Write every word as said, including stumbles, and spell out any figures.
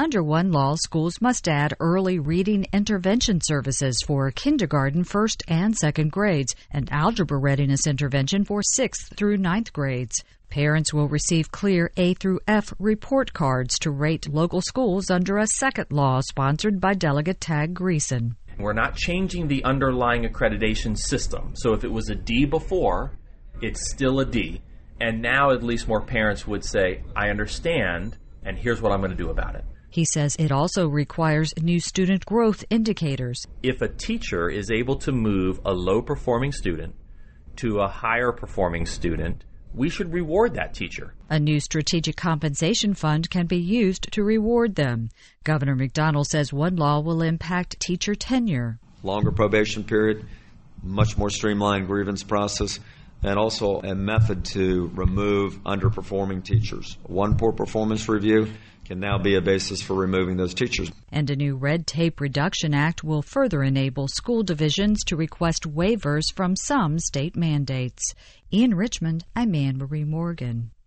Under one law, schools must add early reading intervention services for kindergarten, first, and second grades, and algebra readiness intervention for sixth through ninth grades. Parents will receive clear A through F report cards to rate local schools under a second law sponsored by Delegate Tag Greason. We're not changing the underlying accreditation system. So if it was a D before, it's still a D. And now at least more parents would say, I understand, and here's what I'm going to do about it. He says it also requires new student growth indicators. If a teacher is able to move a low-performing student to a higher-performing student, we should reward that teacher. A new strategic compensation fund can be used to reward them. Governor McDonnell says one law will impact teacher tenure. Longer probation period, much more streamlined grievance process, and also a method to remove underperforming teachers. One poor performance review can now be a basis for removing those teachers. And a new Red Tape Reduction Act will further enable school divisions to request waivers from some state mandates. In Richmond, I'm Anne Marie Morgan.